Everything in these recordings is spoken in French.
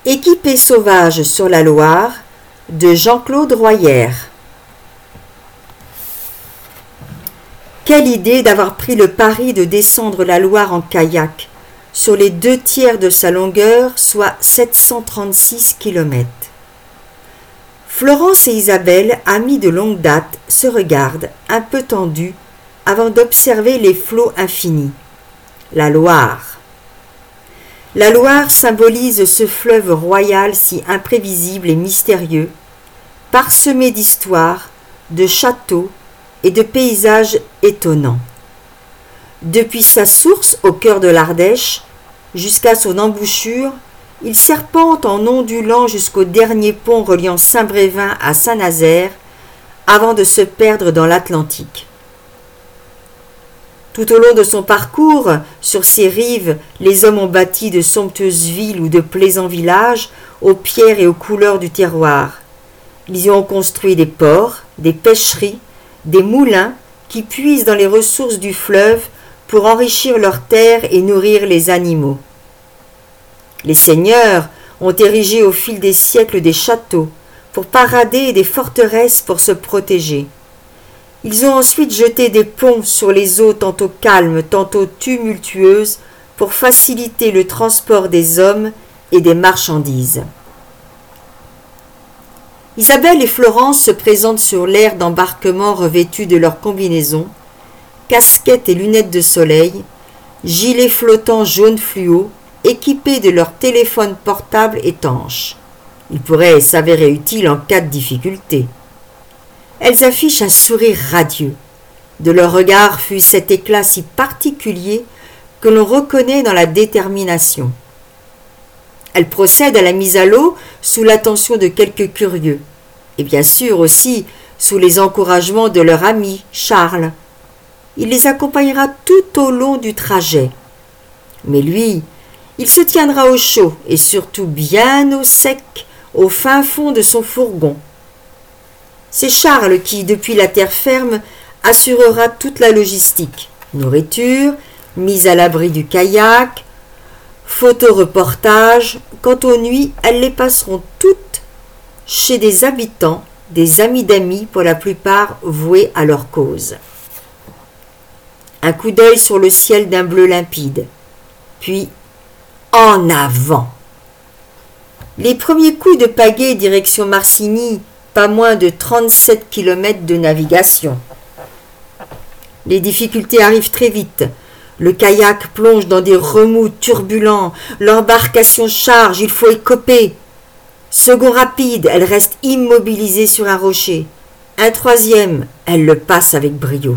Équipée sauvage sur la Loire de Jean-Claude Royère. Quelle idée d'avoir pris le pari de descendre la Loire en kayak sur les 2/3 de sa longueur, soit 736 km. Florence et Isabelle, amies de longue date, se regardent, un peu tendues, avant d'observer les flots infinis. La Loire. La Loire symbolise ce fleuve royal si imprévisible et mystérieux, parsemé d'histoires, de châteaux et de paysages étonnants. Depuis sa source au cœur de l'Ardèche, jusqu'à son embouchure, il serpente en ondulant jusqu'au dernier pont reliant Saint-Brévin à Saint-Nazaire, avant de se perdre dans l'Atlantique. Tout au long de son parcours, sur ses rives, les hommes ont bâti de somptueuses villes ou de plaisants villages aux pierres et aux couleurs du terroir. Ils y ont construit des ports, des pêcheries, des moulins qui puisent dans les ressources du fleuve pour enrichir leurs terres et nourrir les animaux. Les seigneurs ont érigé au fil des siècles des châteaux pour parader et des forteresses pour se protéger. Ils ont ensuite jeté des ponts sur les eaux tantôt calmes, tantôt tumultueuses, pour faciliter le transport des hommes et des marchandises. Isabelle et Florence se présentent sur l'aire d'embarquement revêtues de leurs combinaisons, casquettes et lunettes de soleil, gilets flottants jaune fluo, équipés de leurs téléphones portables étanches. Ils pourraient s'avérer utiles en cas de difficulté. Elles affichent un sourire radieux. De leur regard fut cet éclat si particulier que l'on reconnaît dans la détermination. Elles procèdent à la mise à l'eau sous l'attention de quelques curieux, et bien sûr aussi sous les encouragements de leur ami Charles. Il les accompagnera tout au long du trajet. Mais lui, il se tiendra au chaud et surtout bien au sec, au fin fond de son fourgon. C'est Charles qui, depuis la terre ferme, assurera toute la logistique. Nourriture, mise à l'abri du kayak, photoreportage. Quant aux nuits, elles les passeront toutes chez des habitants, des amis d'amis pour la plupart voués à leur cause. Un coup d'œil sur le ciel d'un bleu limpide. Puis, en avant. Les premiers coups de pagaie direction Marcigny, pas moins de 37 km de navigation. Les difficultés arrivent très vite. Le kayak plonge dans des remous turbulents. L'embarcation charge, il faut écoper. Second rapide, elle reste immobilisée sur un rocher. Un troisième, elle le passe avec brio.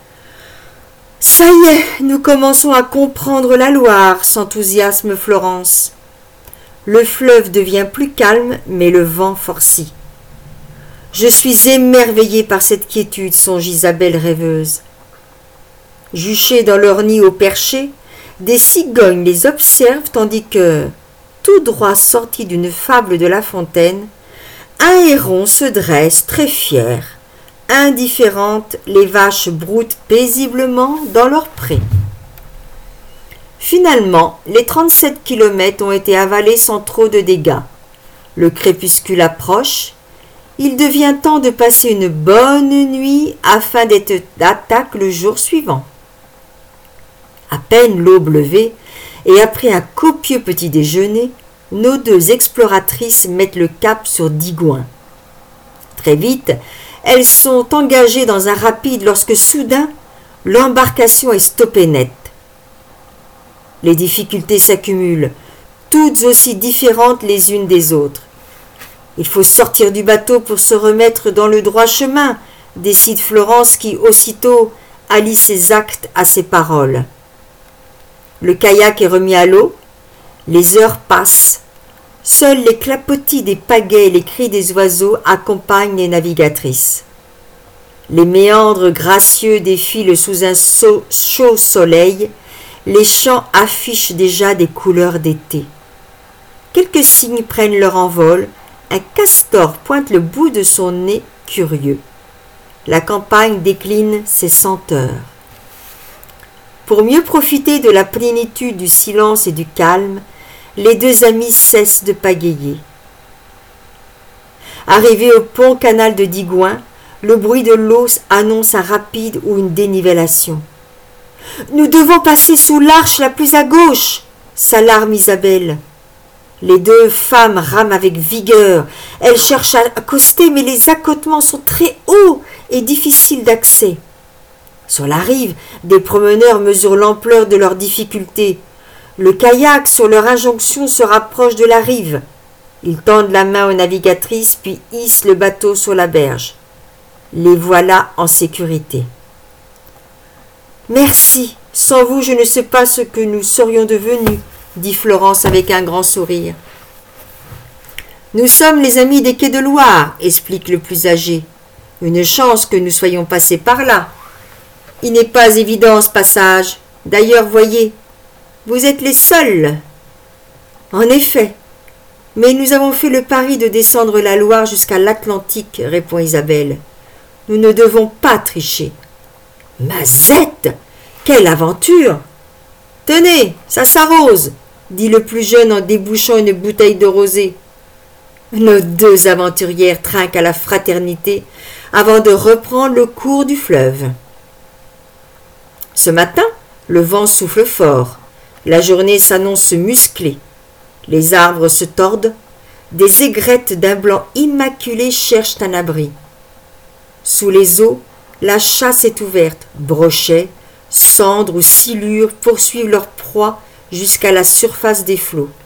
Ça y est, nous commençons à comprendre la Loire, s'enthousiasme Florence. Le fleuve devient plus calme, mais le vent forcit. Je suis émerveillée par cette quiétude, songe Isabelle rêveuse. Juchées dans leur nid au perché, des cigognes les observent tandis que, tout droit sorti d'une fable de La Fontaine, un héron se dresse très fier. Indifférentes, les vaches broutent paisiblement dans leur pré. Finalement, les 37 kilomètres ont été avalés sans trop de dégâts. Le crépuscule approche. Il devient temps de passer une bonne nuit afin d'être d'attaque le jour suivant. À peine l'aube levée, et après un copieux petit déjeuner, nos deux exploratrices mettent le cap sur Digoin. Très vite, elles sont engagées dans un rapide lorsque soudain, l'embarcation est stoppée net. Les difficultés s'accumulent, toutes aussi différentes les unes des autres. Il faut sortir du bateau pour se remettre dans le droit chemin, décide Florence qui, aussitôt, allie ses actes à ses paroles. Le kayak est remis à l'eau, les heures passent. Seuls les clapotis des pagaies et les cris des oiseaux accompagnent les navigatrices. Les méandres gracieux défilent sous un chaud soleil, les champs affichent déjà des couleurs d'été. Quelques cygnes prennent leur envol, un castor pointe le bout de son nez curieux. La campagne décline ses senteurs. Pour mieux profiter de la plénitude du silence et du calme, les deux amis cessent de pagayer. Arrivé au pont canal de Digoin, le bruit de l'eau annonce un rapide ou une dénivellation. « Nous devons passer sous l'arche la plus à gauche !» s'alarme Isabelle. Les deux femmes rament avec vigueur. Elles cherchent à accoster, mais les accotements sont très hauts et difficiles d'accès. Sur la rive, des promeneurs mesurent l'ampleur de leurs difficultés. Le kayak, sur leur injonction, se rapproche de la rive. Ils tendent la main aux navigatrices, puis hissent le bateau sur la berge. Les voilà en sécurité. « Merci, sans vous je ne sais pas ce que nous serions devenus, » dit Florence avec un grand sourire. « Nous sommes les amis des quais de Loire, » explique le plus âgé. « Une chance que nous soyons passés par là. Il n'est pas évident ce passage. D'ailleurs, voyez, vous êtes les seuls. » « En effet, mais nous avons fait le pari de descendre la Loire jusqu'à l'Atlantique, » répond Isabelle. « Nous ne devons pas tricher. »« Mazette, quelle aventure !»« Tenez, ça s'arrose !» dit le plus jeune en débouchant une bouteille de rosé. Nos deux aventurières trinquent à la fraternité avant de reprendre le cours du fleuve. Ce matin, le vent souffle fort. La journée s'annonce musclée. Les arbres se tordent. Des aigrettes d'un blanc immaculé cherchent un abri. Sous les eaux, la chasse est ouverte. Brochets, cendres ou silures poursuivent leur proie jusqu'à la surface des flots.